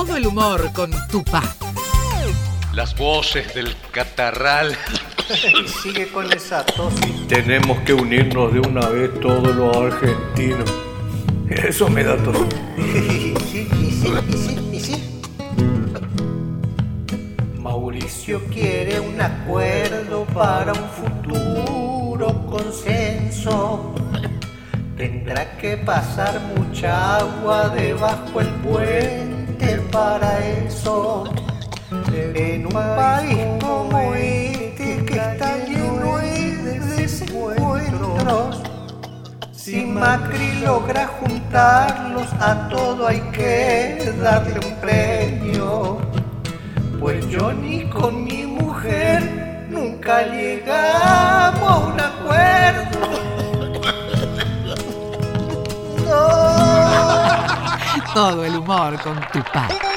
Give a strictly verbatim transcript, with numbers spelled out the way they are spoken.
Todo el humor con Tupac. Las voces del catarral. Y sigue con esa tos. Tenemos que unirnos de una vez todos los argentinos. Eso me da tos. Y sí, y sí, y sí, y sí. Mauricio quiere un acuerdo para un futuro consenso. Tendrá que pasar mucha agua debajo el puente para eso. En un país como este que está lleno de desencuentros, si Macri logra juntarlos a todo hay que darle un premio. Pues yo ni con mi mujer nunca llegamos a un acuerdo. Todo el humor con Tupac.